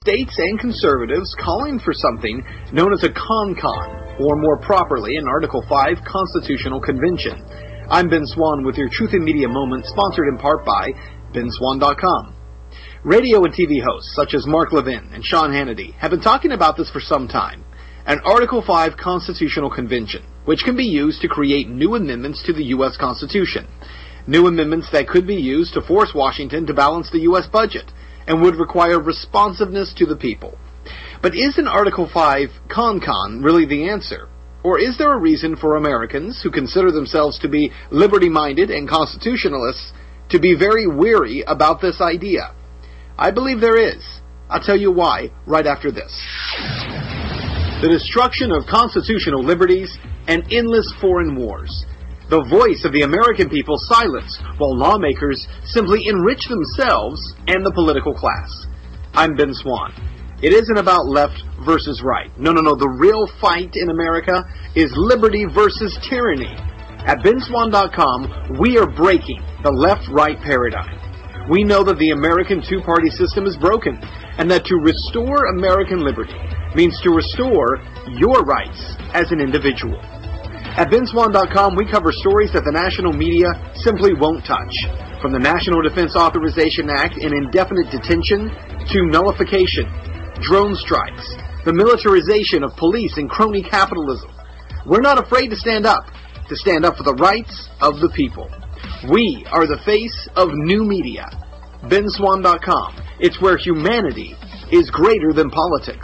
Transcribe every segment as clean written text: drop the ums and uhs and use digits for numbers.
states and conservatives calling for something known as a CONCON, or more properly, an Article 5 Constitutional Convention. I'm Ben Swan with your Truth in Media Moment, sponsored in part by BenSwan.com. Radio and TV hosts such as Mark Levin and Sean Hannity have been talking about this for some time. An Article 5 Constitutional Convention, which can be used to create new amendments to the U.S. Constitution. New amendments that could be used to force Washington to balance the U.S. budget and would require responsiveness to the people. But is an Article 5 CONCON really the answer? Or is there a reason for Americans who consider themselves to be liberty-minded and constitutionalists to be very weary about this idea? I believe there is. I'll tell you why right after this. The destruction of constitutional liberties and endless foreign wars. The voice of the American people silenced while lawmakers simply enrich themselves and the political class. I'm Ben Swan. It isn't about left versus right. No. The real fight in America is liberty versus tyranny. At BenSwan.com, we are breaking the left-right paradigm. We know that the American two-party system is broken, and that to restore American liberty means to restore your rights as an individual. At BenSwan.com, we cover stories that the national media simply won't touch. From the National Defense Authorization Act and indefinite detention to nullification, drone strikes, the militarization of police and crony capitalism. We're not afraid to stand up for the rights of the people. We are the face of new media. BenSwan.com. It's where humanity is greater than politics.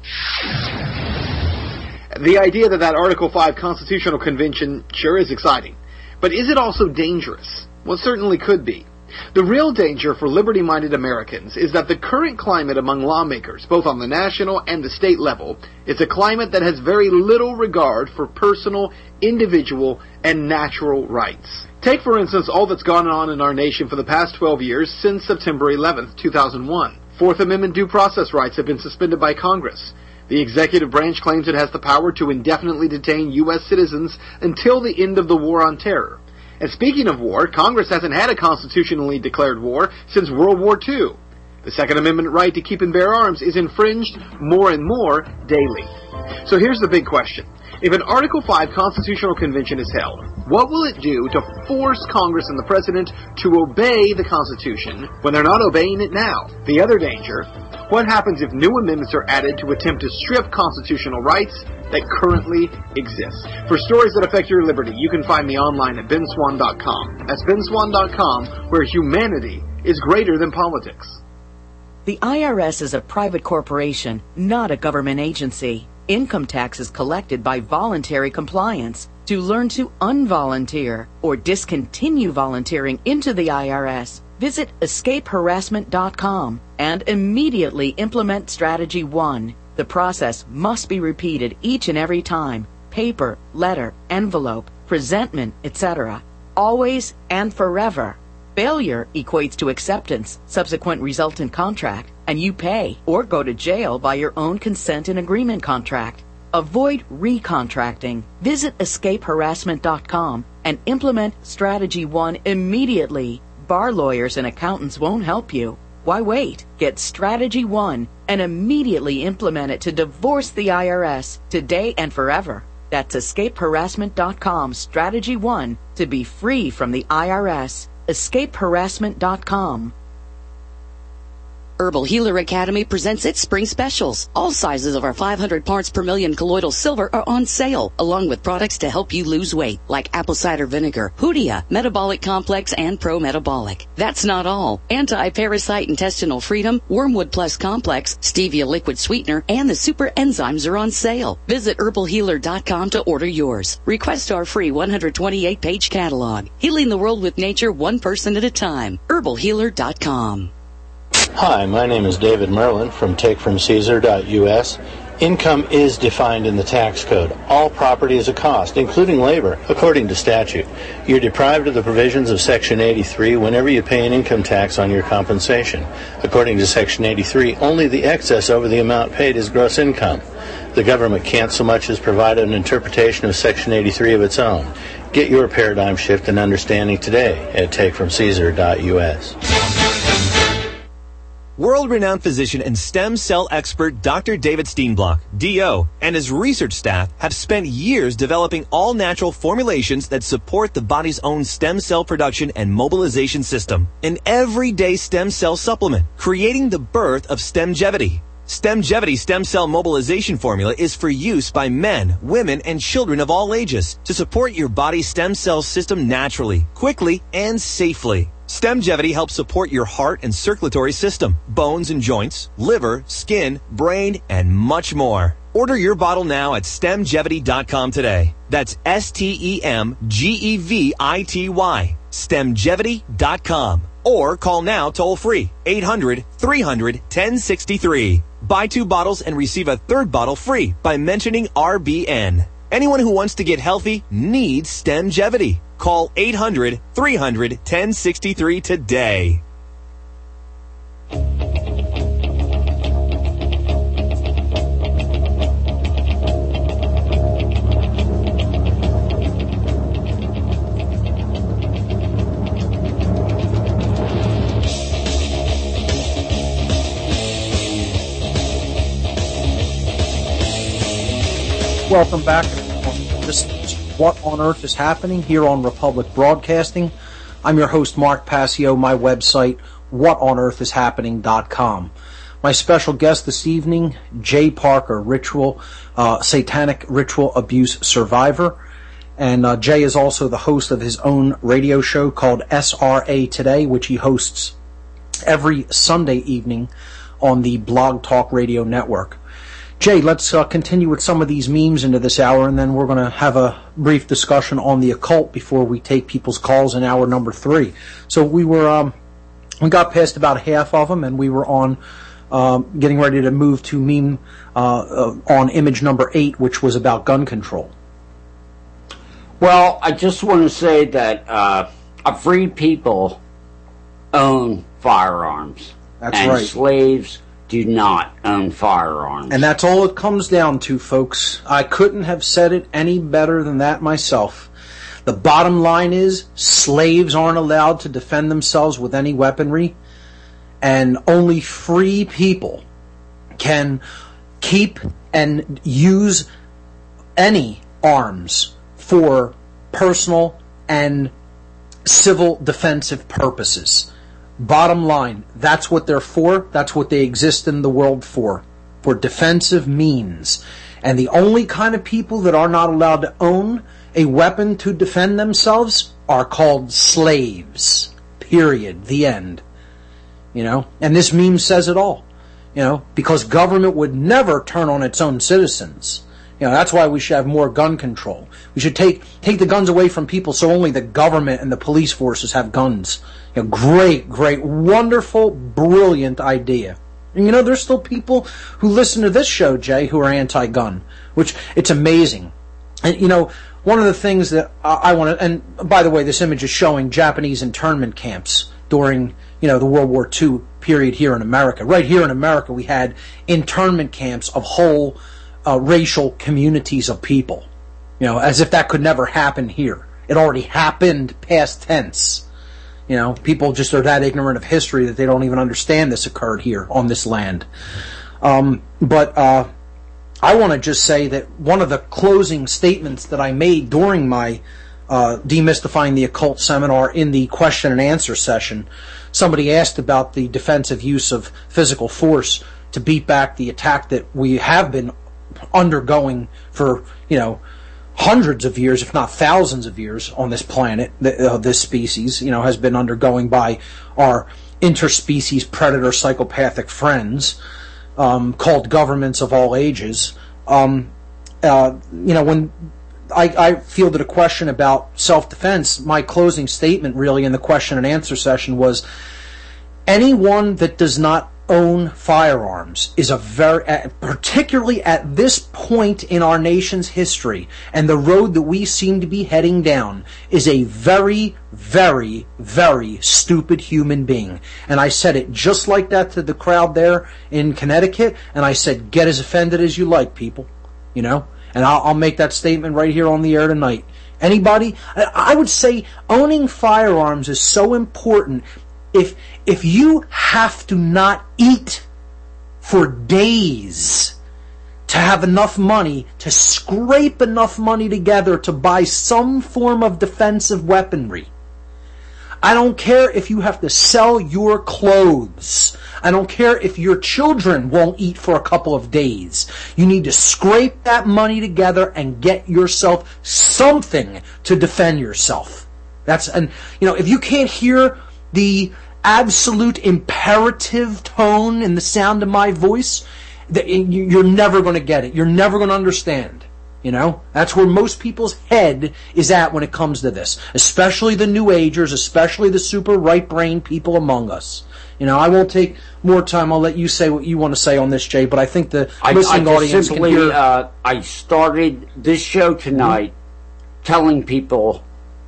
The idea that Article 5 Constitutional Convention sure is exciting. But is it also dangerous? Well, it certainly could be. The real danger for liberty-minded Americans is that the current climate among lawmakers, both on the national and the state level, is a climate that has very little regard for personal, individual, and natural rights. Take, for instance, all that's gone on in our nation for the past 12 years since September 11th, 2001. Fourth Amendment due process rights have been suspended by Congress. The executive branch claims it has the power to indefinitely detain U.S. citizens until the end of the war on terror. And speaking of war, Congress hasn't had a constitutionally declared war since World War II. The Second Amendment right to keep and bear arms is infringed more and more daily. So here's the big question. If an Article 5 Constitutional Convention is held, what will it do to force Congress and the President to obey the Constitution when they're not obeying it now? The other danger, what happens if new amendments are added to attempt to strip constitutional rights that currently exist? For stories that affect your liberty, you can find me online at BenSwan.com. That's BenSwan.com, where humanity is greater than politics. The IRS is a private corporation, not a government agency. Income tax is collected by voluntary compliance. To learn to unvolunteer or discontinue volunteering into the IRS, visit escapeharassment.com and immediately implement Strategy 1. The process must be repeated each and every time. Paper, letter, envelope, presentment, etc. Always and forever. Failure equates to acceptance, subsequent resultant contract, and you pay or go to jail by your own consent and agreement contract. Avoid recontracting. Visit escapeharassment.com and implement Strategy 1 immediately. Bar lawyers and accountants won't help you. Why wait? Get Strategy 1 and immediately implement it to divorce the IRS today and forever. That's escapeharassment.com, Strategy 1, to be free from the IRS. escapeharassment.com. Herbal Healer Academy presents its spring specials. All sizes of our 500 parts per million colloidal silver are on sale, along with products to help you lose weight, like apple cider vinegar, Hoodia, Metabolic Complex, and Pro Metabolic. That's not all. Anti-Parasite Intestinal Freedom, Wormwood Plus Complex, Stevia Liquid Sweetener, and the Super Enzymes are on sale. Visit herbalhealer.com to order yours. Request our free 128-page catalog. Healing the world with nature, one person at a time. herbalhealer.com. Hi, my name is David Merlin from TakeFromCaesar.us. Income is defined in the tax code. All property is a cost, including labor, according to statute. You're deprived of the provisions of Section 83 whenever you pay an income tax on your compensation. According to Section 83, only the excess over the amount paid is gross income. The government can't so much as provide an interpretation of Section 83 of its own. Get your paradigm shift and understanding today at TakeFromCaesar.us. World-renowned physician and stem cell expert Dr. David Steenblock, DO, and his research staff have spent years developing all-natural formulations that support the body's own stem cell production and mobilization system. An everyday stem cell supplement, creating the birth of Stemgevity. Stemgevity stem cell mobilization formula is for use by men, women, and children of all ages to support your body's stem cell system naturally, quickly, and safely. Stemgevity helps support your heart and circulatory system, bones and joints, liver, skin, brain, and much more. Order your bottle now at stemgevity.com today. That's STEMGEVITY. Stemgevity.com. Or call now toll free 800-300-1063. Buy 2 bottles and receive a 3rd bottle free by mentioning RBN. Anyone who wants to get healthy needs Stemgevity. Call 800-300-1063 today. Welcome back. This is What on Earth is Happening here on Republic Broadcasting. I'm your host, Mark Passio. My website, whatonearthishappening.com. My special guest this evening, Jay Parker, satanic ritual abuse survivor. And Jay is also the host of his own radio show called SRA Today, which he hosts every Sunday evening on the Blog Talk Radio Network. Jay, let's continue with some of these memes into this hour, and then we're going to have a brief discussion on the occult before we take people's calls in hour number 3. So we got past about half of them, and we were on getting ready to move to meme on image number 8, which was about gun control. Well, I just want to say that free people own firearms. That's and right. Slaves do not own firearms. And that's all it comes down to, folks. I couldn't have said it any better than that myself. The bottom line is, slaves aren't allowed to defend themselves with any weaponry, and only free people can keep and use any arms for personal and civil defensive purposes. Bottom line, that's what they're for. That's what they exist in the world for defensive means. And the only kind of people that are not allowed to own a weapon to defend themselves are called slaves. Period. The end. You know, and this meme says it all. You know, because government would never turn on its own citizens. You know, that's why we should have more gun control. We should take the guns away from people so only the government and the police forces have guns. You know, great, wonderful, brilliant idea. And you know, there's still people who listen to this show, Jay, who are anti-gun, which it's amazing. And you know, one of the things that I want to, and by the way, this image is showing Japanese internment camps during, you know, the World War II period here in America. Right here in America, we had internment camps of whole racial communities of people. You know, as if that could never happen here. It already happened, past tense. You know, people just are that ignorant of history that they don't even understand this occurred here on this land. But I want to just say that one of the closing statements that I made during my Demystifying the Occult seminar in the question and answer session, somebody asked about the defensive use of physical force to beat back the attack that we have been undergoing for, you know, hundreds of years, if not thousands of years on this planet. This species, you know, has been undergoing by our interspecies predator psychopathic friends, called governments of all ages. You know, when I fielded a question about self-defense, my closing statement really in the question and answer session was, anyone that does not own firearms is particularly at this point in our nation's history, and the road that we seem to be heading down, is a very, very, very stupid human being. And I said it just like that to the crowd there in Connecticut, and I said, get as offended as you like, people. You know? And I'll make that statement right here on the air tonight. Anybody? I would say owning firearms is so important. if you have to not eat for days to have enough money, to scrape enough money together to buy some form of defensive weaponry, I don't care if you have to sell your clothes. I don't care if your children won't eat for a couple of days. You need to scrape that money together and get yourself something to defend yourself. If you can't hear the absolute imperative tone in the sound of my voice, you're never going to get it. You're never going to understand. That's where most people's head is at when it comes to this, especially the New Agers, especially the super right-brained people among us. I won't take more time. I'll let you say what you want to say on this, Jay, but I think the listening audience can hear. I started this show tonight telling people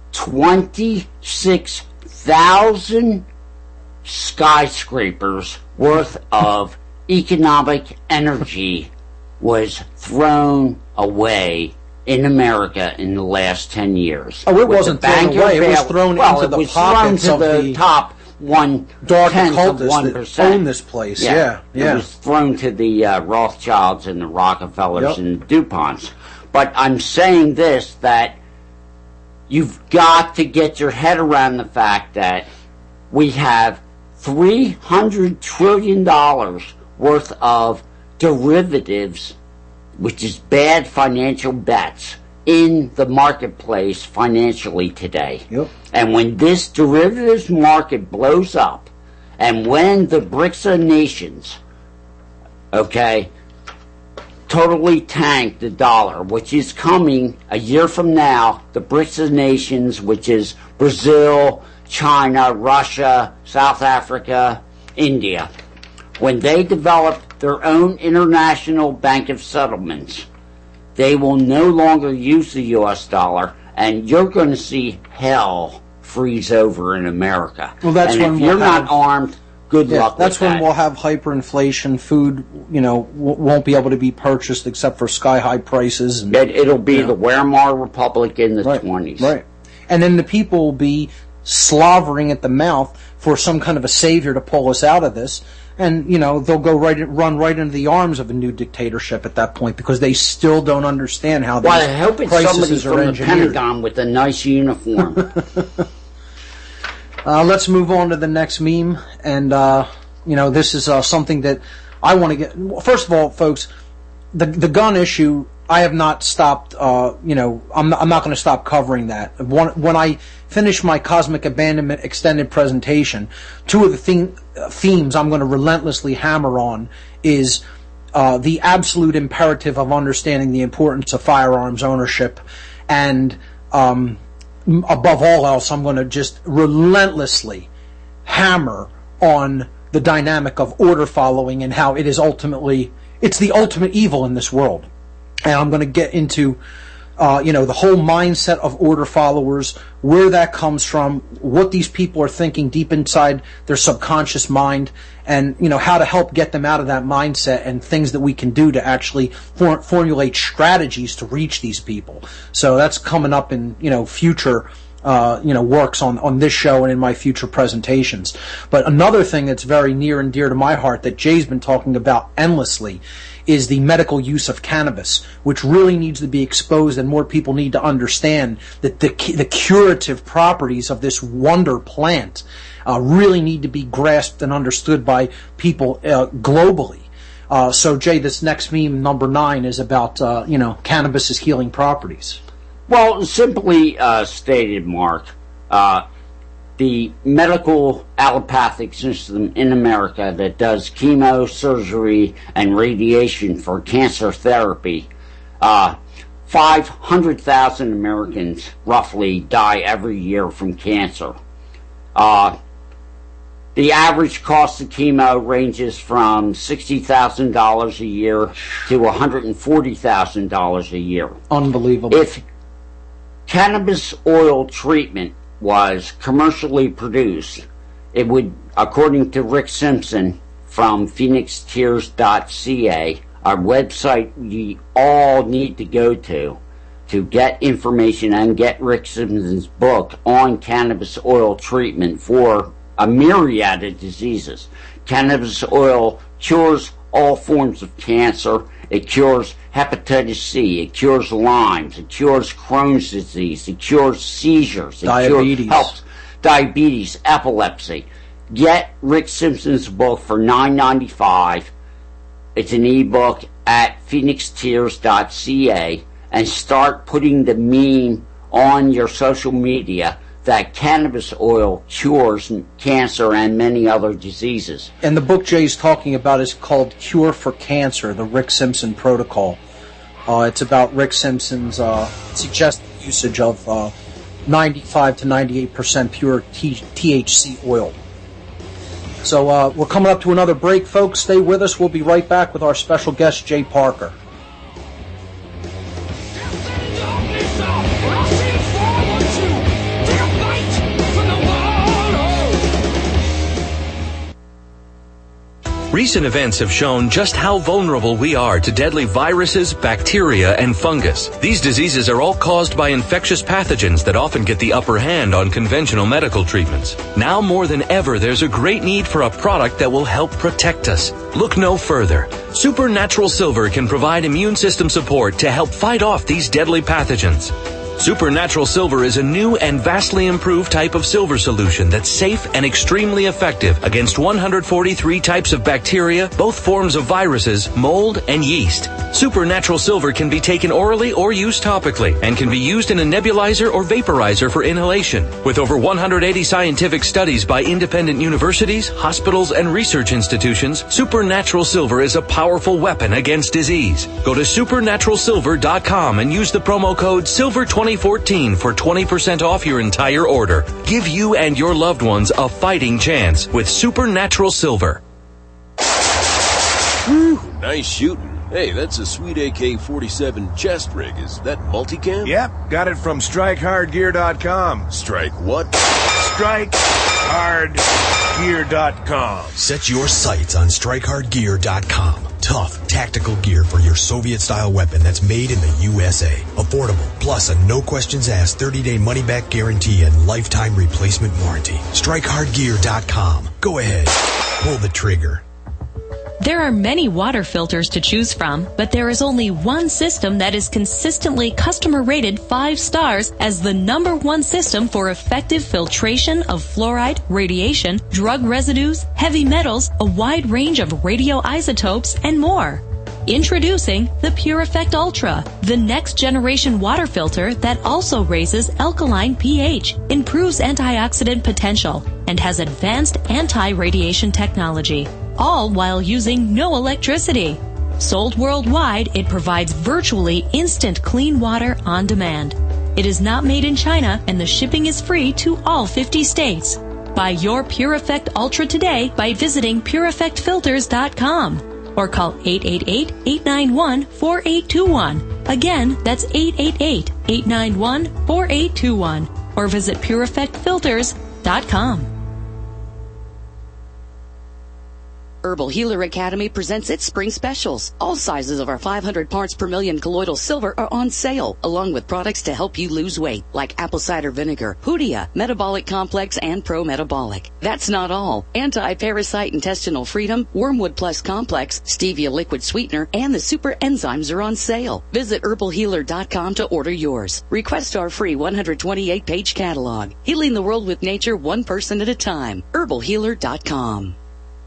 26,000 skyscrapers worth of economic energy was thrown away in America in the last 10 years. Oh, it wasn't thrown away. It was thrown into the pockets of the top dark occultists that own this place. Yeah. It was thrown to the Rothschilds and the Rockefellers and the DuPonts. But I'm saying this, that you've got to get your head around the fact that we have $300 trillion worth of derivatives, which is bad financial bets, in the marketplace financially today. Yep. And when this derivatives market blows up, and when the BRICS of nations, totally tank the dollar, which is coming a year from now, the BRICS of nations, which is Brazil, China, Russia, South Africa, India, when they develop their own international bank of settlements, they will no longer use the U.S. dollar, and you're going to see hell freeze over in America. Well, that's when if you're not armed, good luck with that. That's when we'll have hyperinflation. Food, won't be able to be purchased except for sky-high prices. And, it'll be the Weimar Republic in the 20s. Right. And then the people will be slavering at the mouth for some kind of a savior to pull us out of this. And, they'll run right into the arms of a new dictatorship at that point, because they still don't understand how these I hope it's somebody from the Pentagon with a nice uniform. Let's move on to the next meme. And, this is something that I want to get. First of all, folks, the gun issue, I have not stopped, I'm not going to stop covering that. When I finish my Cosmic Abandonment extended presentation, two of the themes I'm going to relentlessly hammer on is the absolute imperative of understanding the importance of firearms ownership, and above all else, I'm going to just relentlessly hammer on the dynamic of order following and how it's the ultimate evil in this world. And I'm going to get into, the whole mindset of order followers, where that comes from, what these people are thinking deep inside their subconscious mind, and, how to help get them out of that mindset, and things that we can do to actually formulate strategies to reach these people. So that's coming up in, future, works on this show and in my future presentations. But another thing that's very near and dear to my heart that Jay's been talking about endlessly is the medical use of cannabis, which really needs to be exposed, and more people need to understand that the curative properties of this wonder plant really need to be grasped and understood by people globally. So, Jay, this next meme, number 9, is about, cannabis's healing properties. Well, simply stated, Mark, the medical allopathic system in America that does chemo, surgery, and radiation for cancer therapy, 500,000 Americans roughly die every year from cancer. The average cost of chemo ranges from $60,000 a year to $140,000 a year. Unbelievable. If cannabis oil treatment was commercially produced, it would, according to Rick Simpson from phoenixtears.ca, our website we all need to go to get information and get Rick Simpson's book on cannabis oil treatment for a myriad of diseases. Cannabis oil cures all forms of cancer. It cures hepatitis C. It cures Lyme's. It cures Crohn's disease. It cures seizures. Diabetes. Helps diabetes, epilepsy. Get Rick Simpson's book for $9.95. It's an ebook at phoenixtears.ca, and start putting the meme on your social media that cannabis oil cures cancer and many other diseases. And the book Jay's talking about is called Cure for Cancer, the Rick Simpson Protocol. It's about Rick Simpson's suggested usage of 95 to 98% pure THC oil. So we're coming up to another break, folks. Stay with us. We'll be right back with our special guest, Jay Parker. Recent events have shown just how vulnerable we are to deadly viruses, bacteria, and fungus. These diseases are all caused by infectious pathogens that often get the upper hand on conventional medical treatments. Now more than ever, there's a great need for a product that will help protect us. Look no further. Supernatural Silver can provide immune system support to help fight off these deadly pathogens. Supernatural Silver is a new and vastly improved type of silver solution that's safe and extremely effective against 143 types of bacteria, both forms of viruses, mold, and yeast. Supernatural Silver can be taken orally or used topically and can be used in a nebulizer or vaporizer for inhalation. With over 180 scientific studies by independent universities, hospitals, and research institutions, Supernatural Silver is a powerful weapon against disease. Go to supernaturalsilver.com and use the promo code SILVER2014 for 20% off your entire order. Give you and your loved ones a fighting chance with Supernatural Silver. Whew, nice shooting. Hey, that's a sweet AK-47 chest rig. Is that multicam? Yep, got it from StrikeHardGear.com. Strike what? StrikeHardGear.com. Set your sights on StrikeHardGear.com. Tough, tactical gear for your Soviet-style weapon that's made in the USA. Affordable, plus a no-questions-asked 30-day money-back guarantee and lifetime replacement warranty. StrikeHardGear.com. Go ahead. Pull the trigger. There are many water filters to choose from, but there is only one system that is consistently customer rated 5 stars as the #1 system for effective filtration of fluoride, radiation, drug residues, heavy metals, a wide range of radioisotopes, and more. Introducing the Pure Effect Ultra, the next generation water filter that also raises alkaline pH, improves antioxidant potential, and has advanced anti-radiation technology, all while using no electricity. Sold worldwide, it provides virtually instant clean water on demand. It is not made in China, and the shipping is free to all 50 states. Buy your Pure Effect Ultra today by visiting PureEffectFilters.com. or call 888-891-4821. Again, that's 888-891-4821. Or visit PureEffectFilters.com. Herbal Healer Academy presents its spring specials. All sizes of our 500 parts per million colloidal silver are on sale, along with products to help you lose weight, like apple cider vinegar, Hoodia, Metabolic Complex, and Pro Metabolic. That's not all. Anti-parasite intestinal freedom, Wormwood Plus Complex, Stevia liquid sweetener, and the super enzymes are on sale. Visit herbalhealer.com to order yours. Request our free 128-page catalog. Healing the world with nature, one person at a time. herbalhealer.com.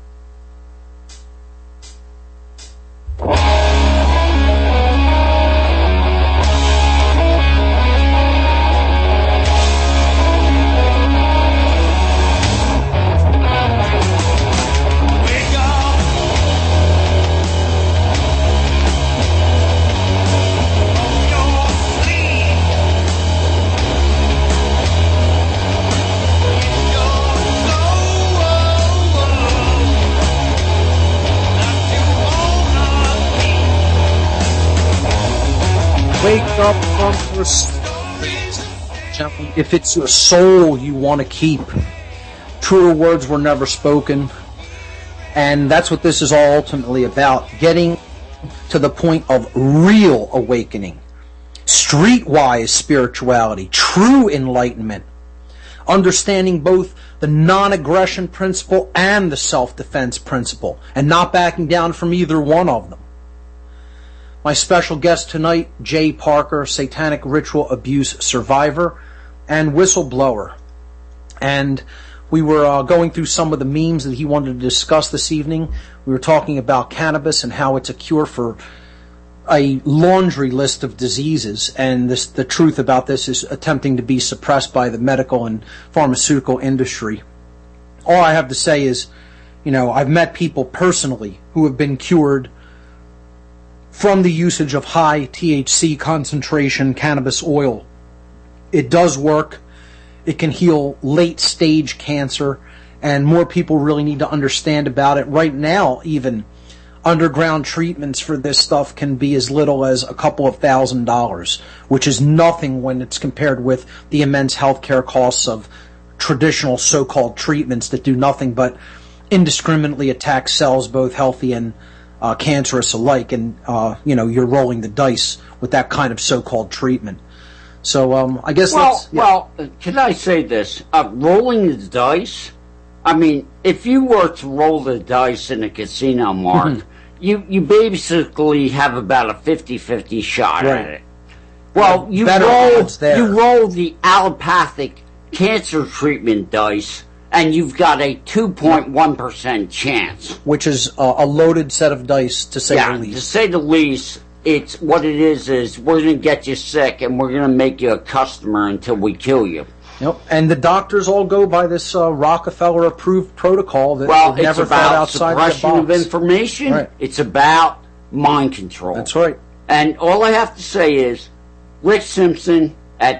Wake up from your sleep. If it's your soul you want to keep, truer words were never spoken. And that's what this is all ultimately about. Getting to the point of real awakening. Streetwise spirituality. True enlightenment. Understanding both the non-aggression principle and the self-defense principle, and not backing down from either one of them. My special guest tonight, Jay Parker, satanic ritual abuse survivor and whistleblower. And we were going through some of the memes that he wanted to discuss this evening. We were talking about cannabis and how it's a cure for a laundry list of diseases, and the truth about this is attempting to be suppressed by the medical and pharmaceutical industry. All I have to say is, I've met people personally who have been cured from the usage of high THC concentration cannabis oil. It does work. It can heal late-stage cancer, and more people really need to understand about it. Right now, even, underground treatments for this stuff can be as little as a couple of $1,000s, which is nothing when it's compared with the immense healthcare costs of traditional so-called treatments that do nothing but indiscriminately attack cells, both healthy and cancerous alike. And, you're rolling the dice with that kind of so-called treatment. So, I guess Well, can I say this? Rolling the dice? I mean, if you were to roll the dice in a casino, Mark, you basically have about a 50-50 shot at it. Well, you roll the allopathic cancer treatment dice, and you've got a 2.1% chance. Which is a loaded set of dice, to say the least. To say the least. It's what it is we're going to get you sick, and we're going to make you a customer until we kill you. Yep. And the doctors all go by this Rockefeller-approved protocol that never thought outside the box. It's about suppression of information. Right. It's about mind control. That's right. And all I have to say is, Rick Simpson at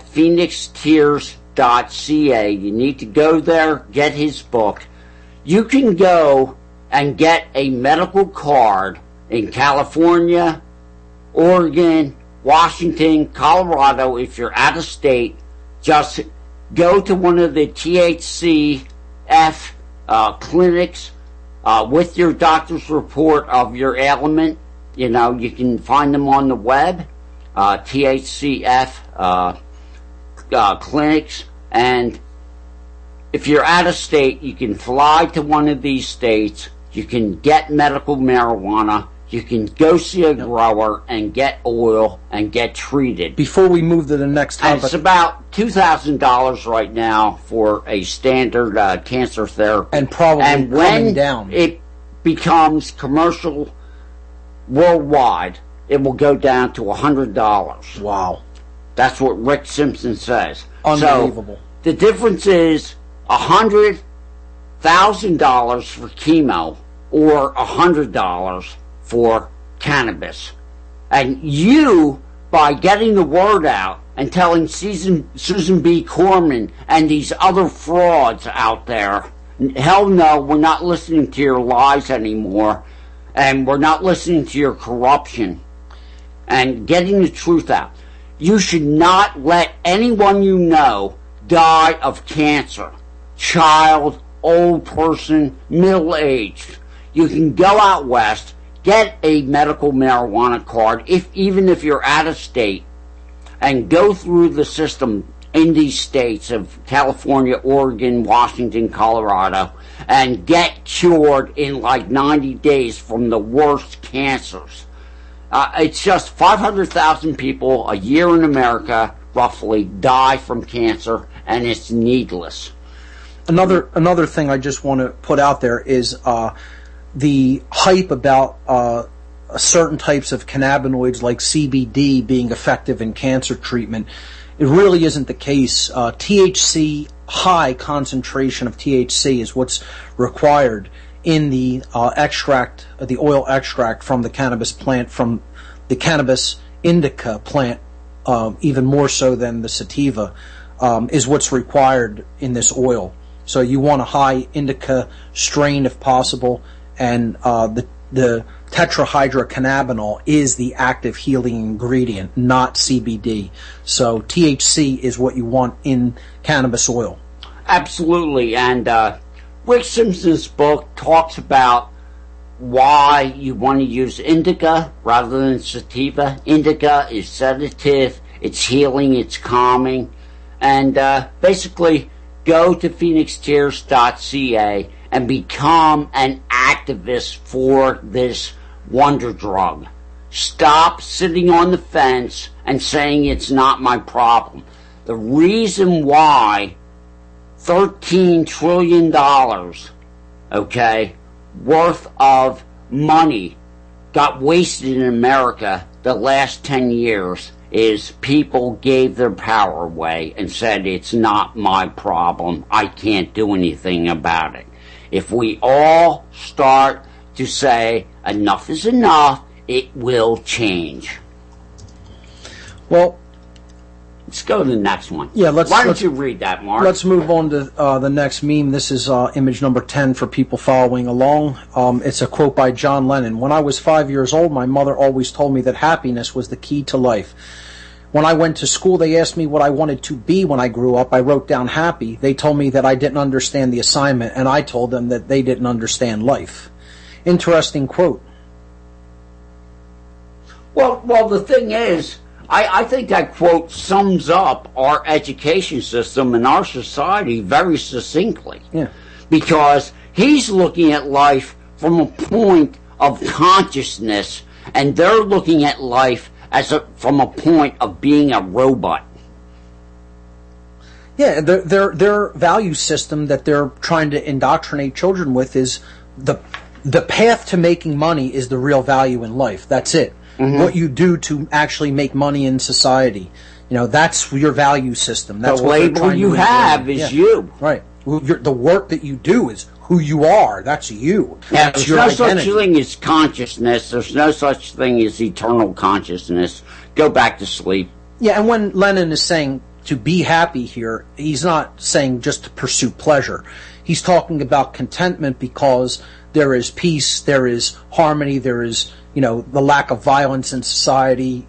phoenixtears.ca. You need to go there, get his book. You can go and get a medical card in California, Oregon, Washington, Colorado. If you're out of state, just go to one of the THCF clinics with your doctor's report of your ailment. You can find them on the web, THCF clinics. And if you're out of state, you can fly to one of these states. You can get medical marijuana. You can go see a grower and get oil and get treated. Before we move to the next topic, and it's about $2,000 right now for a standard cancer therapy. And probably coming down. When it becomes commercial worldwide, it will go down to $100. Wow. That's what Rick Simpson says. Unbelievable. So the difference is $100,000 for chemo or $100 for cannabis. And you, by getting the word out and telling Susan B. Corman and these other frauds out there, hell no, we're not listening to your lies anymore, and we're not listening to your corruption, and getting the truth out. You should not let anyone you know die of cancer. Child, old person, middle-aged. You can go out west, get a medical marijuana card, even if you're out of state, and go through the system in these states of California, Oregon, Washington, Colorado, and get cured in like 90 days from the worst cancers. It's just 500,000 people a year in America, roughly, die from cancer, and it's needless. Another thing I just want to put out there is the hype about certain types of cannabinoids like CBD being effective in cancer treatment. It really isn't the case. THC, high concentration of THC is what's required in the extract, the oil extract from the cannabis plant, from the cannabis indica plant, even more so than the sativa, is what's required in this oil. So you want a high indica strain if possible, and the tetrahydrocannabinol is the active healing ingredient, not CBD. So THC is what you want in cannabis oil. Absolutely, and Rick Simpson's book talks about why you want to use indica rather than sativa. Indica is sedative, it's healing, it's calming, and basically go to phoenixtears.ca and become an activist for this wonder drug. Stop sitting on the fence and saying it's not my problem. The reason why $13 trillion, worth of money got wasted in America the last 10 years is people gave their power away and said it's not my problem. I can't do anything about it. If we all start to say enough is enough, it will change. Well, let's go to the next one. Yeah, Why don't you read that, Mark? Let's move on to the next meme. This is image number 10 for people following along. It's a quote by John Lennon. When I was 5 years old, my mother always told me that happiness was the key to life. When I went to school, they asked me what I wanted to be when I grew up. I wrote down happy. They told me that I didn't understand the assignment, and I told them that they didn't understand life. Interesting quote. Well, the thing is, I think that quote sums up our education system and our society very succinctly. Yeah. Because he's looking at life from a point of consciousness, and they're looking at life from a point of being a robot. Yeah, their value system that they're trying to indoctrinate children with is the path to making money is the real value in life. That's it. Mm-hmm. What you do to actually make money in society. That's your value system. That's the label you have is you. Right. The work that you do is who you are. That's you. Yeah, That's there's your no identity. such thing as consciousness. There's no such thing as eternal consciousness. Go back to sleep. Yeah, and when Lennon is saying to be happy here, he's not saying just to pursue pleasure. He's talking about contentment because there is peace, there is harmony, there is, the lack of violence in society.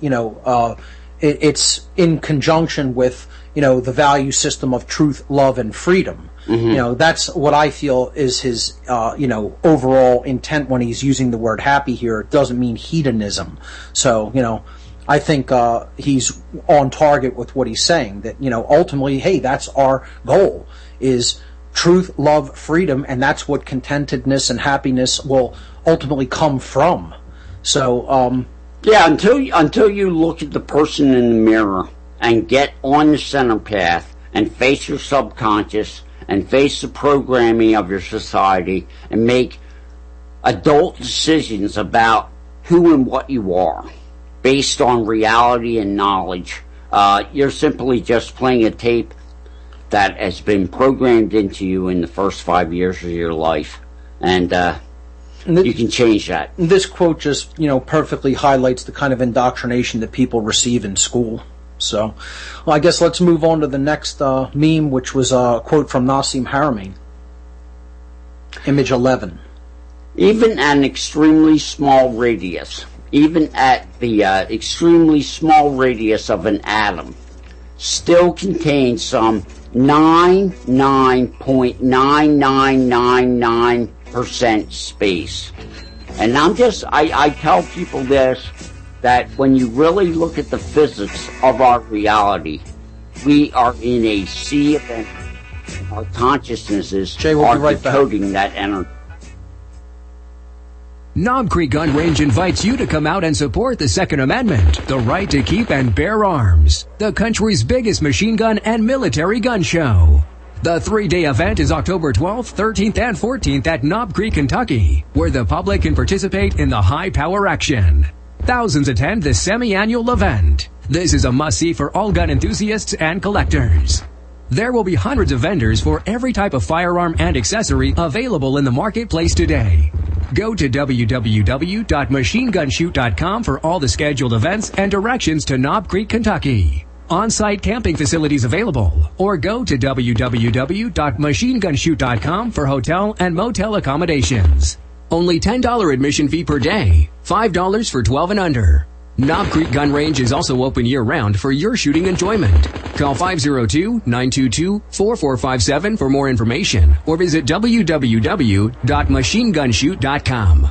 It's in conjunction with, the value system of truth, love, and freedom. Mm-hmm. That's what I feel is his, overall intent when he's using the word happy here. It doesn't mean hedonism. So, I think he's on target with what he's saying, that, ultimately, hey, that's our goal, is truth, love, freedom, and that's what contentedness and happiness will ultimately come from. So, yeah, until you look at the person in the mirror and get on the center path and face your subconscious and face the programming of your society and make adult decisions about who and what you are based on reality and knowledge, you're simply just playing a tape that has been programmed into you in the first 5 years of your life. And you can change that. This quote just, perfectly highlights the kind of indoctrination that people receive in school. So, well, I guess let's move on to the next meme, which was a quote from Nassim Haramein. Image 11. Even at an extremely small radius, even at the extremely small radius of an atom, still contains some 99.9999% space. And I tell people this, that when you really look at the physics of our reality, we are in a sea of energy. Our consciousnesses are decoding that energy. Knob Creek Gun Range invites you to come out and support the Second Amendment, the right to keep and bear arms, the country's biggest machine gun and military gun show. The 3-day event is October 12th, 13th, and 14th at Knob Creek, Kentucky, where the public can participate in the high-power action. Thousands attend the semi-annual event. This is a must-see for all gun enthusiasts and collectors. There will be hundreds of vendors for every type of firearm and accessory available in the marketplace today. Go to www.machinegunshoot.com for all the scheduled events and directions to Knob Creek, Kentucky. On-site camping facilities available, or go to www.machinegunshoot.com for hotel and motel accommodations. Only $10 admission fee per day, $5 for 12 and under. Knob Creek Gun Range is also open year-round for your shooting enjoyment. Call 502-922-4457 for more information, or visit www.machinegunshoot.com.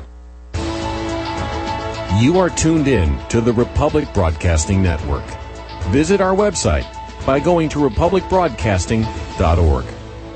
You are tuned in to the Republic Broadcasting Network. Visit our website by going to republicbroadcasting.org.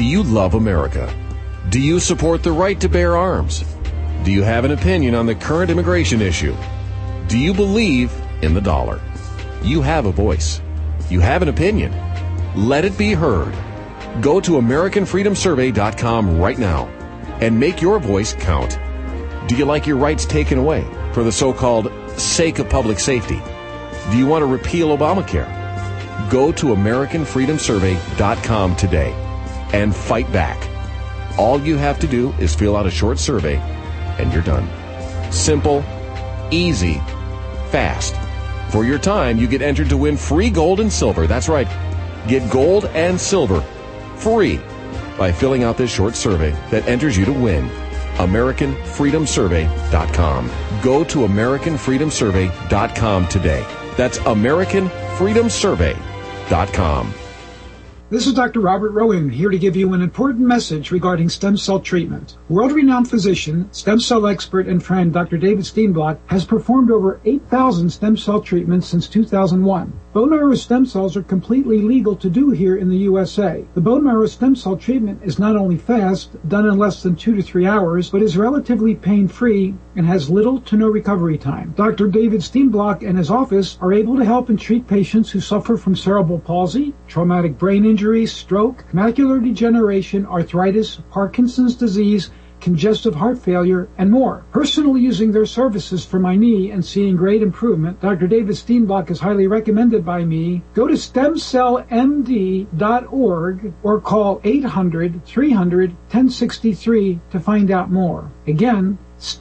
you love America? Do you support the right to bear arms? Do you have an opinion on the current immigration issue? Do you believe in the dollar? You have a voice. You have an opinion. Let it be heard. Go to AmericanFreedomSurvey.com right now and make your voice count. Do you like your rights taken away for the so-called sake of public safety? Do you want to repeal Obamacare? Go to AmericanFreedomSurvey.com today and fight back. All you have to do is fill out a short survey and you're done. Simple, easy, fast. For your time, you get entered to win free gold and silver. That's right. Get gold and silver free by filling out this short survey that enters you to win. AmericanFreedomSurvey.com. Go to AmericanFreedomSurvey.com today. That's AmericanFreedomSurvey.com. This is Dr. Robert Rowan, here to give you an important message regarding stem cell treatment. World-renowned physician, stem cell expert, and friend Dr. David Steenblock has performed over 8,000 stem cell treatments since 2001. Bone marrow stem cells are completely legal to do here in the USA. The bone marrow stem cell treatment is not only fast, done in less than 2 to 3 hours, but is relatively pain-free and has little to no recovery time. Dr. David Steenblock and his office are able to help and treat patients who suffer from cerebral palsy, traumatic brain injury, stroke, macular degeneration, arthritis, Parkinson's disease, congestive heart failure, and more. Personally using their services for my knee and seeing great improvement, Dr. David Steenblock is highly recommended by me. Go to stemcellmd.org or call 800-300-1063 to find out more. Again,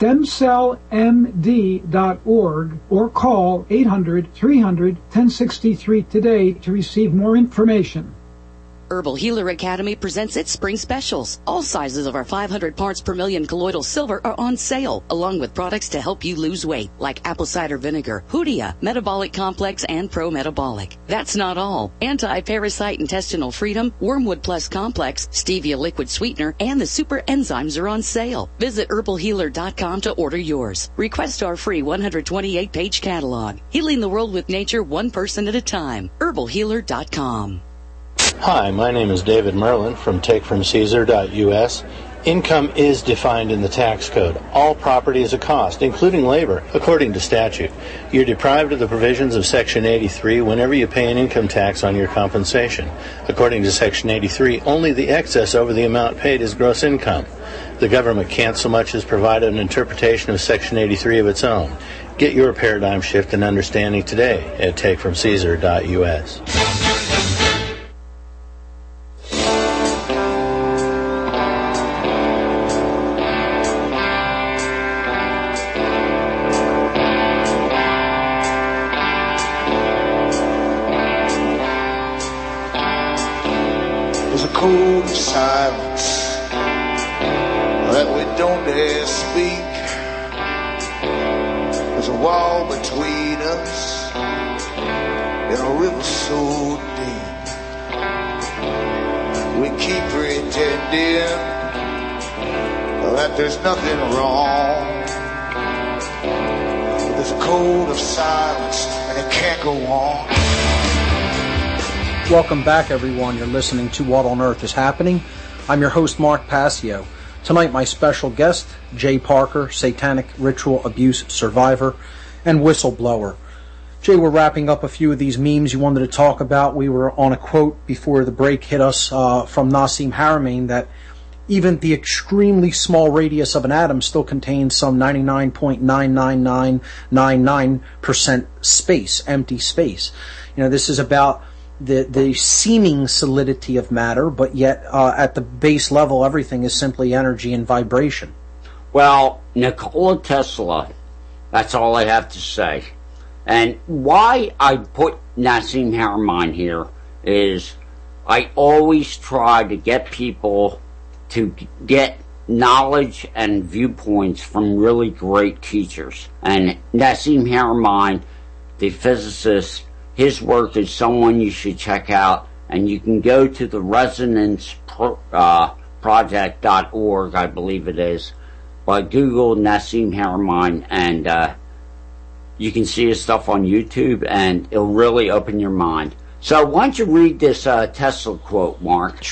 stemcellmd.org or call 800-300-1063 today to receive more information. Herbal Healer Academy presents its spring specials. All sizes of our 500 parts per million colloidal silver are on sale, along with products to help you lose weight, like apple cider vinegar, Hoodia, Metabolic Complex, and Pro Metabolic. That's not all. Anti-parasite intestinal freedom, Wormwood Plus Complex, Stevia liquid sweetener, and the super enzymes are on sale. Visit herbalhealer.com to order yours. Request our free 128-page catalog. Healing the world with nature, one person at a time. herbalhealer.com. Hi, my name is David Merlin from TakeFromCaesar.us. Income is defined in the tax code. All property is a cost, including labor, according to statute. You're deprived of the provisions of Section 83 whenever you pay an income tax on your compensation. According to Section 83, only the excess over the amount paid is gross income. The government can't so much as provide an interpretation of Section 83 of its own. Get your paradigm shift and understanding today at TakeFromCaesar.us. Cold silence that we don't dare speak. There's a wall between us in a river so deep. We keep pretending that there's nothing wrong. But there's a code of silence and it can't go on. Welcome back, everyone. You're listening to What on Earth is Happening. I'm your host, Mark Passio. Tonight, my special guest, Jay Parker, satanic ritual abuse survivor and whistleblower. Jay, we're wrapping up a few of these memes you wanted to talk about. We were on a quote before the break hit us from Nassim Haramein that even the extremely small radius of an atom still contains some 99.99999% space, empty space. You know, this is about the seeming solidity of matter, but yet at the base level, everything is simply energy and vibration. Well, Nikola Tesla, that's all I have to say. And why I put Nassim Haramein here is I always try to get people to get knowledge and viewpoints from really great teachers. And Nassim Haramein, the physicist, his work is someone you should check out, and you can go to the resonanceproject.org, I believe it is, by Google Nassim Haramein, and you can see his stuff on YouTube, and it'll really open your mind. So why don't you read this Tesla quote, Mark? Sure.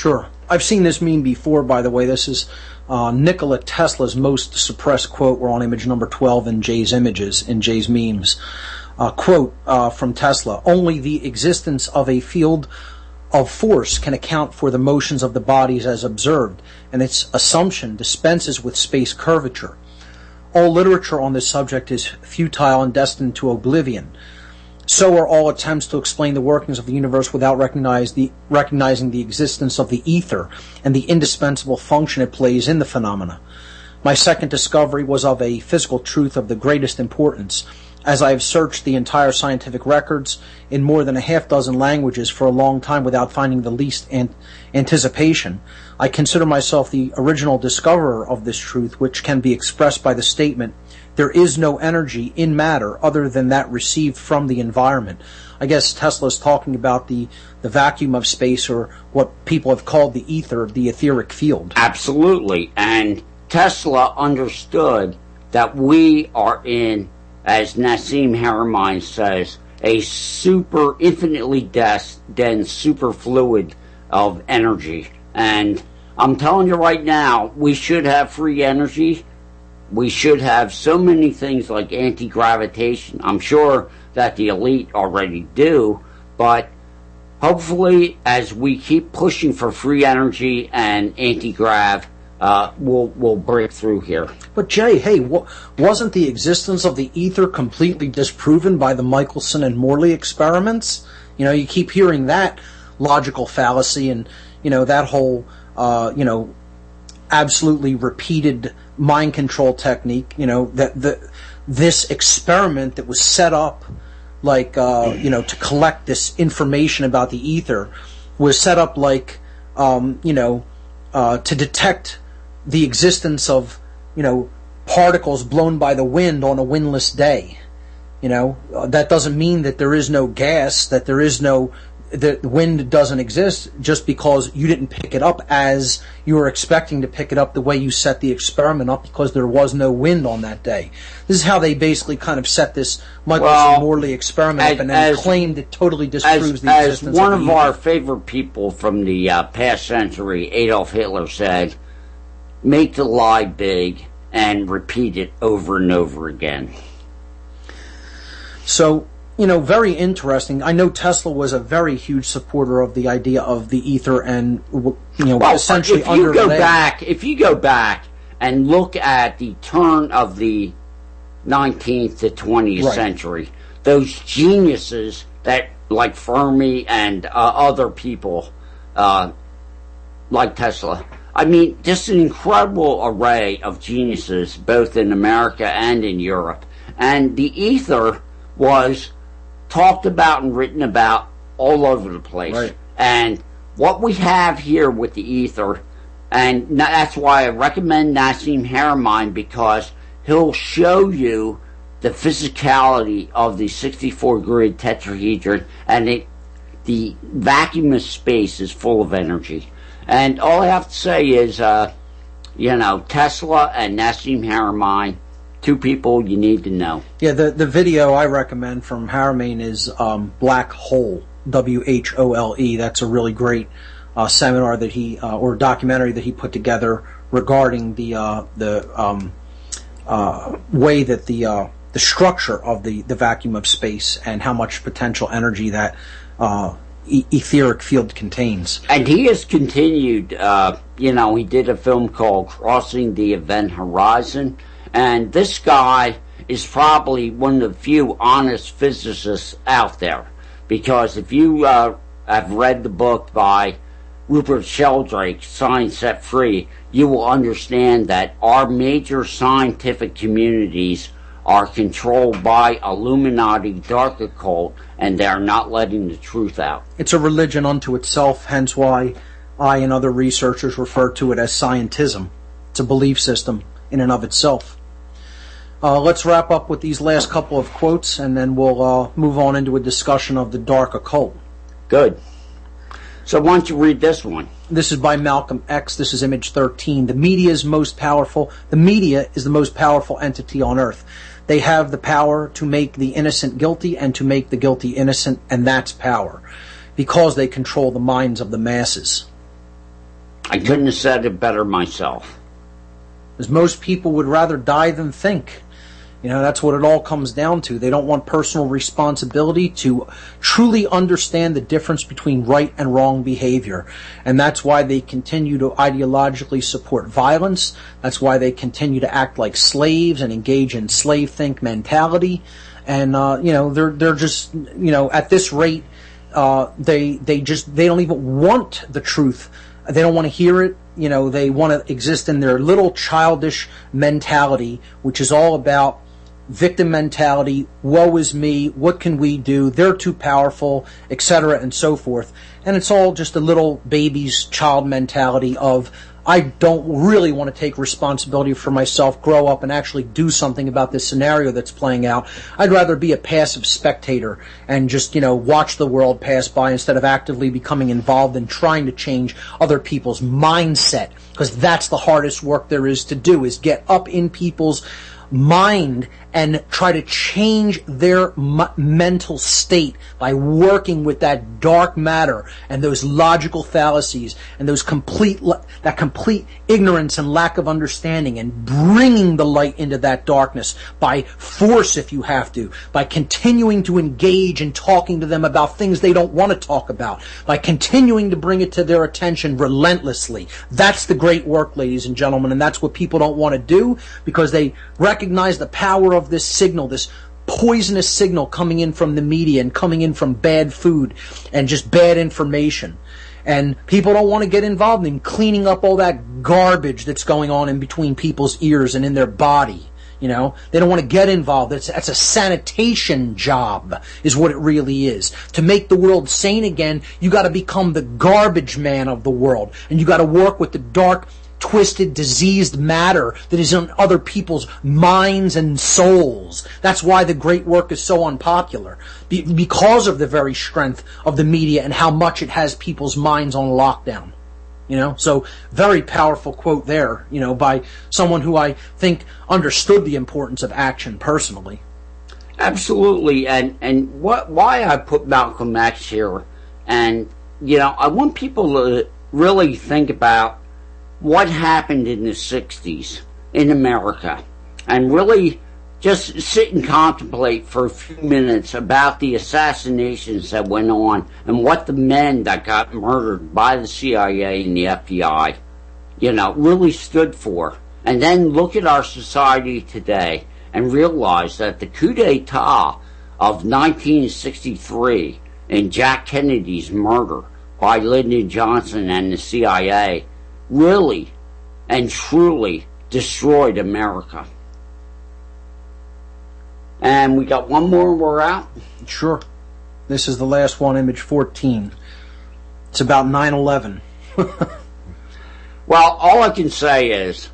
I've seen this meme before, by the way. This is Nikola Tesla's most suppressed quote. We're on image number 12 in Jay's images, in Jay's memes. Quote from Tesla: "Only the existence of a field of force can account for the motions of the bodies as observed, and its assumption dispenses with space curvature. All literature on this subject is futile and destined to oblivion. So are all attempts to explain the workings of the universe without recognizing the existence of the ether and the indispensable function it plays in the phenomena. My second discovery was of a physical truth of the greatest importance. As I have searched the entire scientific records in more than a half-dozen languages for a long time without finding the least anticipation, I consider myself the original discoverer of this truth, which can be expressed by the statement, 'There is no energy in matter other than that received from the environment.'" I guess Tesla's talking about the vacuum of space, or what people have called the ether, the etheric field. Absolutely. And Tesla understood that we are in, as Nassim Haramein says, a infinitely dense superfluid of energy. And I'm telling you right now, we should have free energy. We should have so many things like anti-gravitation. I'm sure that the elite already do, but hopefully as we keep pushing for free energy and anti-grav, we'll break through here. But Jay, hey, wasn't the existence of the ether completely disproven by the Michelson and Morley experiments? You know, you keep hearing that logical fallacy, and that whole absolutely repeated mind control technique. This experiment that was set up to collect this information about the ether was set up to detect the existence of, particles blown by the wind on a windless day. That doesn't mean that there is no gas, that the wind doesn't exist just because you didn't pick it up as you were expecting to pick it up the way you set the experiment up, because there was no wind on that day. This is how they basically kind of set this Michelson-Morley experiment up, and then claimed it totally disproves the existence of the ether. As one of our favorite people from the past century, Adolf Hitler, said, "Make the lie big and repeat it over and over again." So, very interesting. I know Tesla was a very huge supporter of the idea of the ether, and essentially if you go back and look at the turn of the 19th to 20th century, those geniuses that, like Fermi and other people like Tesla, I mean, just an incredible array of geniuses, both in America and in Europe. And the ether was talked about and written about all over the place. Right. And what we have here with the ether, and that's why I recommend Nassim Haramein, because he'll show you the physicality of the 64 grid tetrahedron, and the vacuum of space is full of energy. And all I have to say is, Tesla and Nassim Haramein, two people you need to know. Yeah, the video I recommend from Haramein is Black Hole, WHOLE. That's a really great seminar that he or documentary that he put together regarding the way that the structure of the vacuum of space and how much potential energy that etheric field contains. And he has continued. He did a film called Crossing the Event Horizon. And this guy is probably one of the few honest physicists out there. Because if you have read the book by Rupert Sheldrake, Science Set Free, you will understand that our major scientific communities are controlled by Illuminati dark occult, and they are not letting the truth out. It's a religion unto itself, hence why I and other researchers refer to it as scientism. It's a belief system in and of itself. Let's wrap up with these last couple of quotes, and then we'll move on into a discussion of the dark occult. Good. So why don't you read this one? This is by Malcolm X. This is image 13. The media is most powerful. The media is the most powerful entity on earth. They have the power to make the innocent guilty and to make the guilty innocent, and that's power, because they control the minds of the masses. I couldn't have said it better myself. Because most people would rather die than think. You know, that's what it all comes down to. They don't want personal responsibility to truly understand the difference between right and wrong behavior. And that's why they continue to ideologically support violence. That's why they continue to act like slaves and engage in slave think mentality. And, they're just, at this rate, they don't even want the truth. They don't want to hear it. They want to exist in their little childish mentality, which is all about victim mentality, woe is me, what can we do, they're too powerful, etc., and so forth. And it's all just a little baby's child mentality of, I don't really want to take responsibility for myself, grow up, and actually do something about this scenario that's playing out. I'd rather be a passive spectator and just, watch the world pass by instead of actively becoming involved in trying to change other people's mindset. Because that's the hardest work there is to do, is get up in people's mind and try to change their mental state by working with that dark matter and those logical fallacies and those complete ignorance and lack of understanding, and bringing the light into that darkness by force if you have to, by continuing to engage and talking to them about things they don't want to talk about, by continuing to bring it to their attention relentlessly. That's the great work, ladies and gentlemen, and that's what people don't want to do because they recognize the power of this signal, this poisonous signal coming in from the media and coming in from bad food and just bad information. And people don't want to get involved in cleaning up all that garbage that's going on in between people's ears and in their body. They don't want to get involved. That's a sanitation job, is what it really is. To make the world sane again, you got to become the garbage man of the world, and you got to work with the dark, twisted, diseased matter that is in other people's minds and souls. That's why the great work is so unpopular, because of the very strength of the media and how much it has people's minds on lockdown. So very powerful quote there, by someone who I think understood the importance of action personally. Absolutely, and why I put Malcolm X here, and I want people to really think about what happened in the 60s in America, and really just sit and contemplate for a few minutes about the assassinations that went on and what the men that got murdered by the CIA and the FBI, really stood for. And then look at our society today and realize that the coup d'etat of 1963 and Jack Kennedy's murder by Lyndon Johnson and the CIA really and truly destroyed America. And we got one more and we're out? Sure. This is the last one, image 14. It's about 9/11. Well, all I can say is,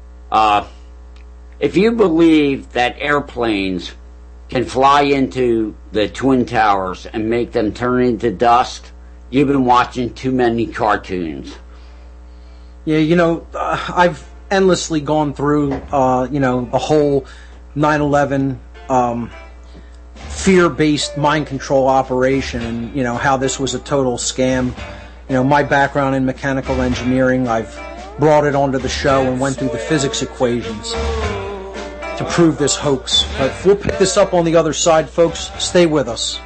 if you believe that airplanes can fly into the Twin Towers and make them turn into dust, you've been watching too many cartoons. Yeah, I've endlessly gone through, the whole 9/11 fear-based mind control operation, and how this was a total scam. My background in mechanical engineering, I've brought it onto the show and went through the physics equations to prove this hoax. But we'll pick this up on the other side, folks. Stay with us.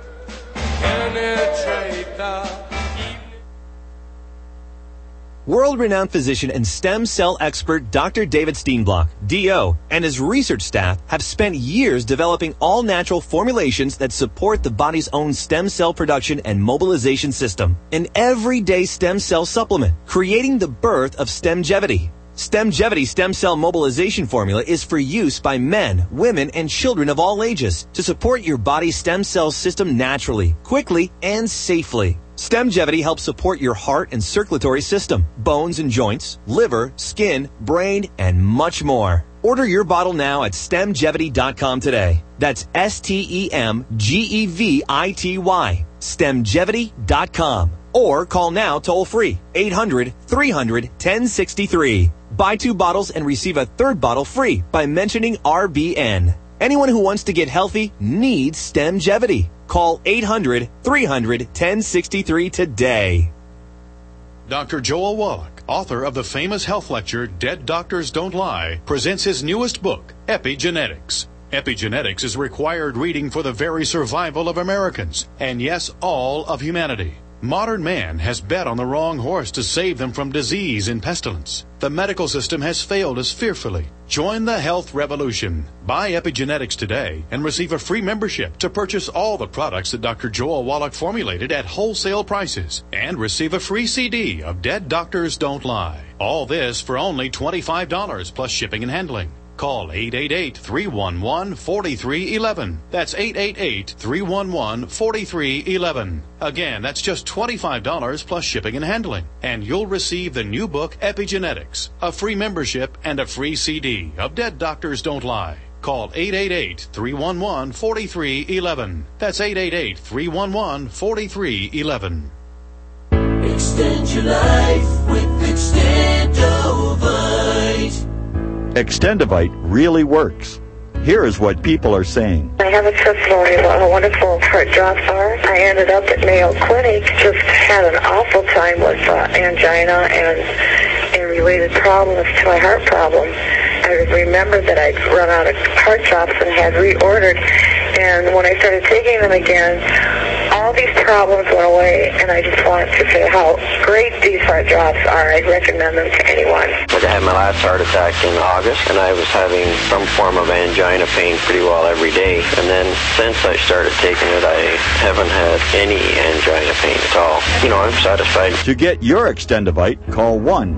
World-renowned physician and stem cell expert Dr. David Steenblock, DO, and his research staff have spent years developing all-natural formulations that support the body's own stem cell production and mobilization system. An everyday stem cell supplement, creating the birth of Stemgevity. Stemgevity stem cell mobilization formula is for use by men, women, and children of all ages to support your body's stem cell system naturally, quickly, and safely. Stemgevity helps support your heart and circulatory system, bones and joints, liver, skin, brain, and much more. Order your bottle now at stemgevity.com today. That's STEMGEVITY, stemgevity.com. Or call now toll free, 800-300-1063. Buy 2 bottles and receive a 3rd bottle free by mentioning RBN. Anyone who wants to get healthy needs Stemgevity. Call 800-300-1063 today. Dr. Joel Wallach, author of the famous health lecture Dead Doctors Don't Lie, presents his newest book, Epigenetics. Epigenetics is required reading for the very survival of Americans, and yes, all of humanity. Modern man has bet on the wrong horse to save them from disease and pestilence. The medical system has failed us fearfully. Join the health revolution. Buy Epigenetics today and receive a free membership to purchase all the products that Dr. Joel Wallach formulated at wholesale prices, and receive a free CD of Dead Doctors Don't Lie. All this for only $25 plus shipping and handling. Call 888-311-4311. That's 888-311-4311. Again, that's just $25 plus shipping and handling. And you'll receive the new book, Epigenetics, a free membership, and a free CD of Dead Doctors Don't Lie. Call 888-311-4311. That's 888-311-4311. Extend your life with Extendovite. Extendovite really works. Here is what people are saying. I have a testimony about how wonderful heart drops are. I ended up at Mayo Clinic, just had an awful time with angina and related problems to my heart problem. I remembered that I'd run out of heart drops and had reordered, and when I started taking them again, all these problems went away, and I just wanted to say how great these heart drops are. I'd recommend them to anyone. I had my last heart attack in August, and I was having some form of angina pain pretty well every day. And then since I started taking it, I haven't had any angina pain at all. I'm satisfied. To get your Extendovite, call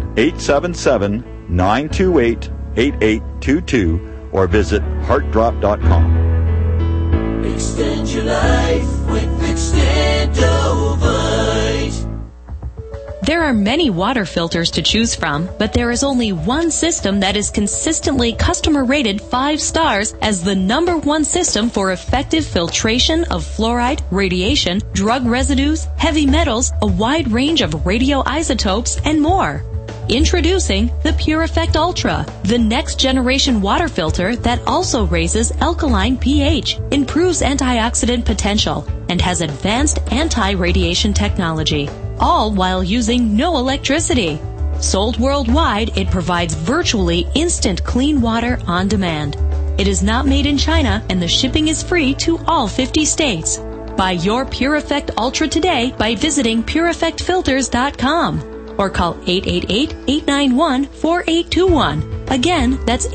1-877-928-8822 or visit heartdrop.com. Extend your life with Extendovite. There are many water filters to choose from, but there is only one system that is consistently customer rated 5 stars as the #1 system for effective filtration of fluoride, radiation, drug residues, heavy metals, a wide range of radioisotopes, and more. Introducing the PureEffect Ultra, the next generation water filter that also raises alkaline pH, improves antioxidant potential, and has advanced anti-radiation technology, all while using no electricity. Sold worldwide, it provides virtually instant clean water on demand. It is not made in China, and the shipping is free to all 50 states. Buy your PureEffect Ultra today by visiting PureEffectFilters.com. or call 888-891-4821. Again, that's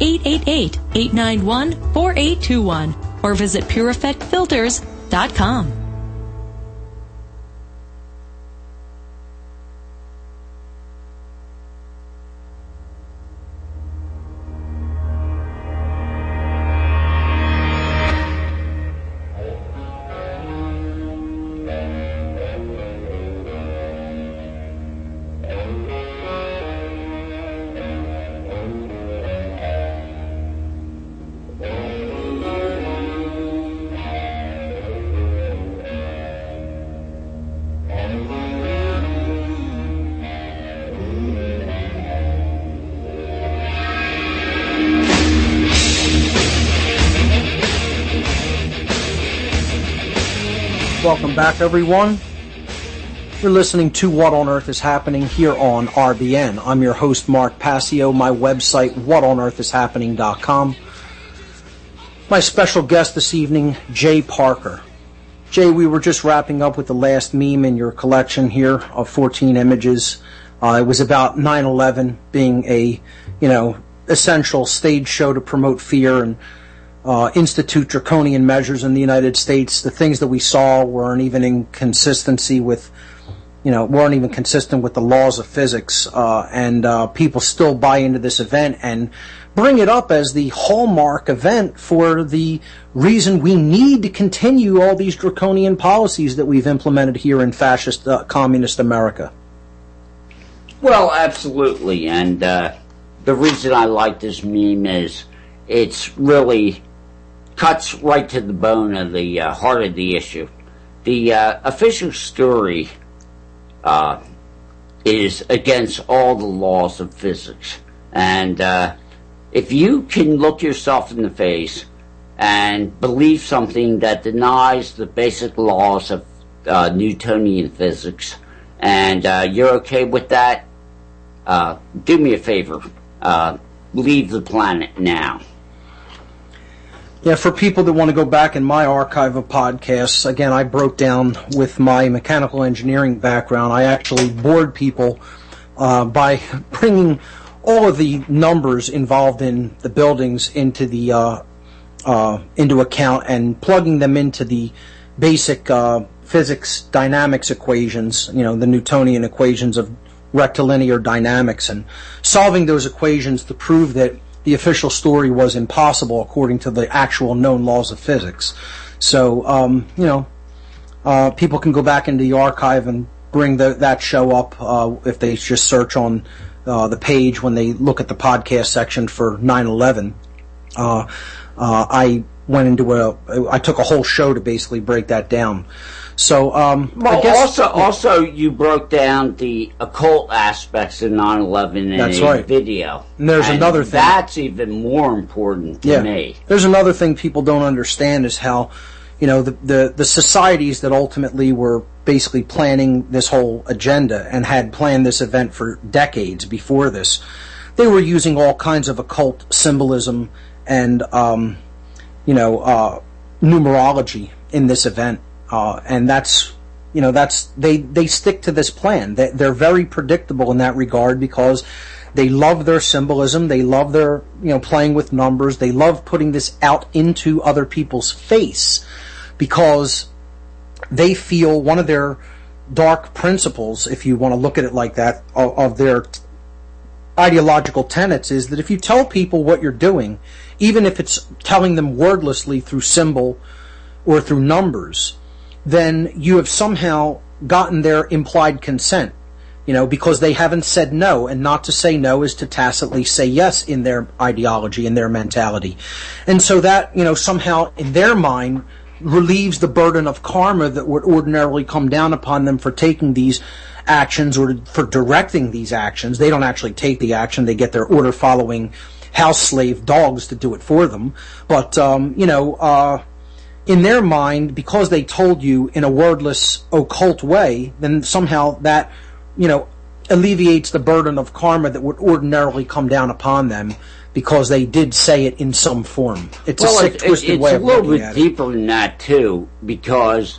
888-891-4821. Or visit PureEffectFilters.com. Welcome back, everyone. You're listening to What on Earth is Happening here on RBN. I'm your host, Mark Passio. My website, whatonearthishappening.com. My special guest this evening, Jay Parker. Jay, we were just wrapping up with the last meme in your collection here of 14 images. It was about 9/11 being a, essential stage show to promote fear and institute draconian measures in the United States. The things that we saw weren't even consistent with the laws of physics, and people still buy into this event and bring it up as the hallmark event for the reason we need to continue all these draconian policies that we've implemented here in fascist, communist America. Well, absolutely, and the reason I like this meme is it's really cuts right to the bone of the heart of the issue. The official story is against all the laws of physics. And if you can look yourself in the face and believe something that denies the basic laws of Newtonian physics, and you're okay with that, do me a favor. Leave the planet now. Yeah, for people that want to go back in my archive of podcasts, again, I broke down with my mechanical engineering background. I actually bored people by bringing all of the numbers involved in the buildings into the into account and plugging them into the basic physics dynamics equations, the Newtonian equations of rectilinear dynamics, and solving those equations to prove that the official story was impossible according to the actual known laws of physics. So, people can go back into the archive and bring that show up if they just search on the page when they look at the podcast section for 9/11. I took a whole show to basically break that down. So, also you broke down the occult aspects of 9/11 in a video. And there's another thing. That's even more important to me. There's another thing people don't understand is how, the societies that ultimately were basically planning this whole agenda and had planned this event for decades before this, they were using all kinds of occult symbolism and, numerology in this event. And they stick to this plan. They're very predictable in that regard because they love their symbolism. They love their, playing with numbers. They love putting this out into other people's face because they feel one of their dark principles, if you want to look at it like that, of their ideological tenets is that if you tell people what you're doing, even if it's telling them wordlessly through symbol or through numbers, then you have somehow gotten their implied consent, because they haven't said no, and not to say no is to tacitly say yes in their ideology and their mentality. And so that, somehow in their mind relieves the burden of karma that would ordinarily come down upon them for taking these actions or for directing these actions. They don't actually take the action. They get their order following house slave dogs to do it for them. But, in their mind, because they told you in a wordless, occult way, then somehow that, alleviates the burden of karma that would ordinarily come down upon them because they did say it in some form. It's a sick, twisted way of looking at it. It's a little bit deeper than that, too, because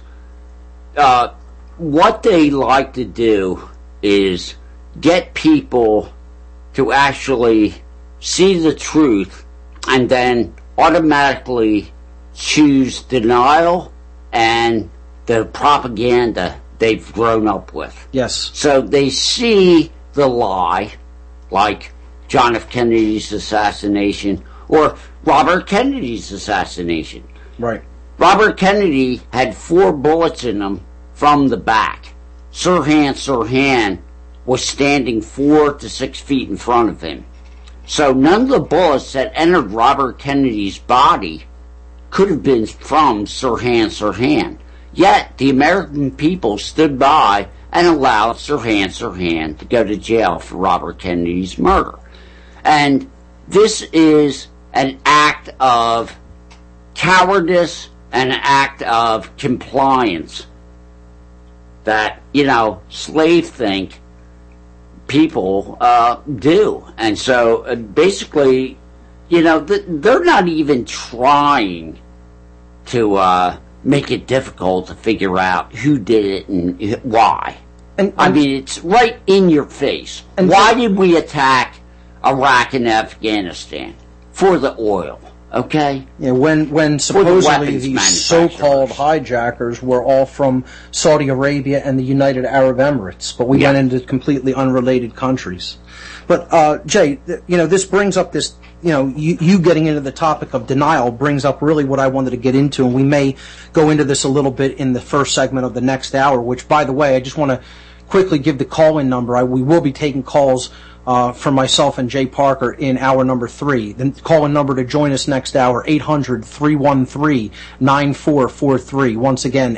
what they like to do is get people to actually see the truth and then automatically choose denial and the propaganda they've grown up with. Yes. So they see the lie, like John F. Kennedy's assassination or Robert Kennedy's assassination. Right. Robert Kennedy had 4 bullets in him from the back. Sirhan was standing 4 to 6 feet in front of him. So none of the bullets that entered Robert Kennedy's body could have been from Sirhan. Yet the American people stood by and allowed Sirhan to go to jail for Robert Kennedy's murder. And this is an act of cowardice and an act of compliance that, slave think people do. And so basically, they're not even trying to make it difficult to figure out who did it and why. I mean, it's right in your face. And why did we attack Iraq and Afghanistan? For the oil, okay? Yeah, when supposedly these so-called hijackers were all from Saudi Arabia and the United Arab Emirates, but we went into completely unrelated countries. But, Jay, this brings up this, you getting into the topic of denial brings up really what I wanted to get into, and we may go into this a little bit in the first segment of the next hour, which, by the way, I just want to quickly give the call-in number. We will be taking calls from myself and Jay Parker in hour number 3. The call-in number to join us next hour, 800-313-9443. Once again,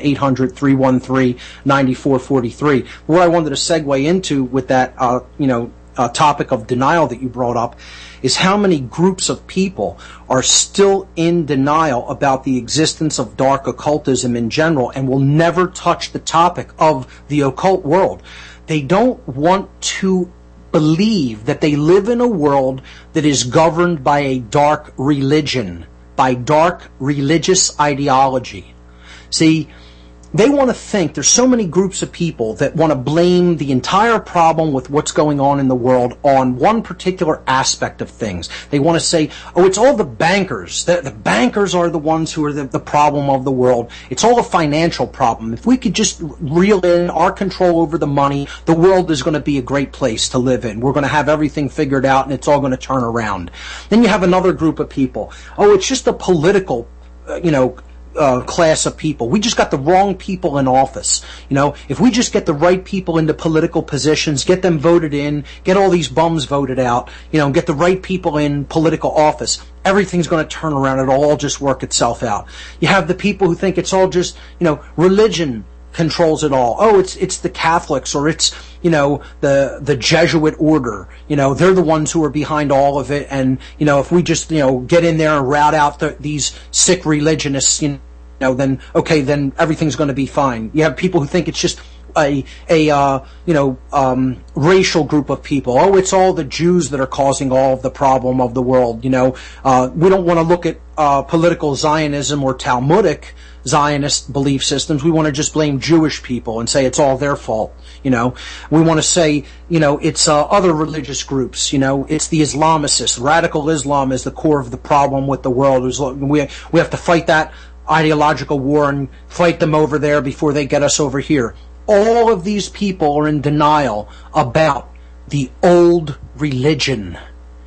800-313-9443. What I wanted to segue into with that, topic of denial that you brought up is how many groups of people are still in denial about the existence of dark occultism in general and will never touch the topic of the occult world. They don't want to believe that they live in a world that is governed by a dark religion, by dark religious ideology. See, they want to think, there's so many groups of people that want to blame the entire problem with what's going on in the world on one particular aspect of things. They want to say, oh, it's all the bankers. The bankers are the ones who are the problem of the world. It's all a financial problem. If we could just reel in our control over the money, the world is going to be a great place to live in. We're going to have everything figured out and it's all going to turn around. Then you have another group of people. Oh, it's just a political, class of people. We just got the wrong people in office. If we just get the right people into political positions, get them voted in, get all these bums voted out, get the right people in political office, everything's going to turn around. It'll all just work itself out. You have the people who think it's all just, religion controls it all. Oh, it's the Catholics, or it's, the Jesuit order. They're the ones who are behind all of it. And, if we just, get in there and rout out these sick religionists, then everything's going to be fine. You have people who think it's just a racial group of people. Oh, it's all the Jews that are causing all of the problem of the world. We don't want to look at political Zionism or Talmudic Zionist belief systems. We want to just blame Jewish people and say it's all their fault. We want to say, it's other religious groups. It's the Islamicists. Radical Islam is the core of the problem with the world. We have to fight that ideological war and fight them over there before they get us over here. All of these people are in denial about the old religion.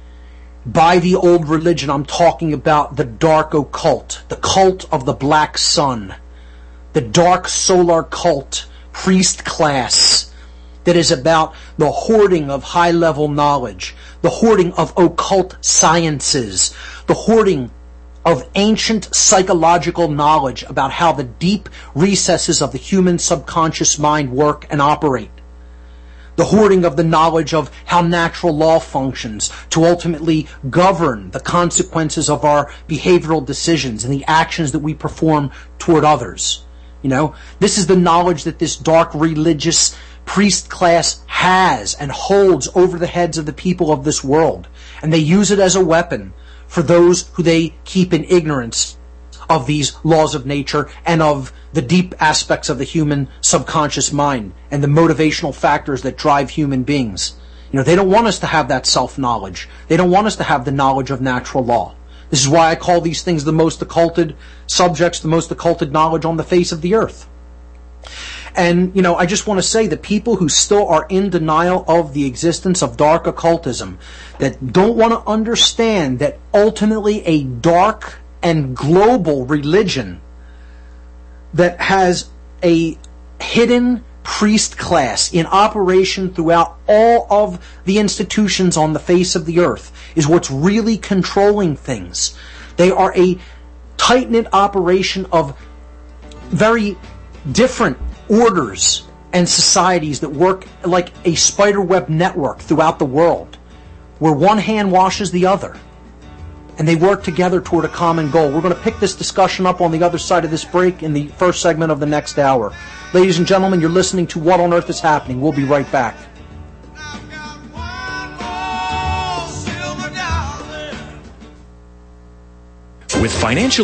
By the old religion, I'm talking about the dark occult, the cult of the black sun, the dark solar cult, priest class, that is about the hoarding of high-level knowledge, the hoarding of occult sciences, the hoarding of ancient psychological knowledge about how the deep recesses of the human subconscious mind work and operate. The hoarding of the knowledge of how natural law functions to ultimately govern the consequences of our behavioral decisions and the actions that we perform toward others. This is the knowledge that this dark religious priest class has and holds over the heads of the people of this world. And they use it as a weapon for those who they keep in ignorance of these laws of nature and of the deep aspects of the human subconscious mind and the motivational factors that drive human beings. They don't want us to have that self-knowledge. They don't want us to have the knowledge of natural law. This is why I call these things the most occulted subjects, the most occulted knowledge on the face of the earth. And, I just want to say that people who still are in denial of the existence of dark occultism, that don't want to understand that ultimately a dark and global religion that has a hidden priest class in operation throughout all of the institutions on the face of the earth is what's really controlling things. They are a tight-knit operation of very different orders and societies that work like a spiderweb network throughout the world, where one hand washes the other, and they work together toward a common goal. We're going to pick this discussion up on the other side of this break in the first segment of the next hour. Ladies and gentlemen, you're listening to What on Earth is Happening. We'll be right back. With financial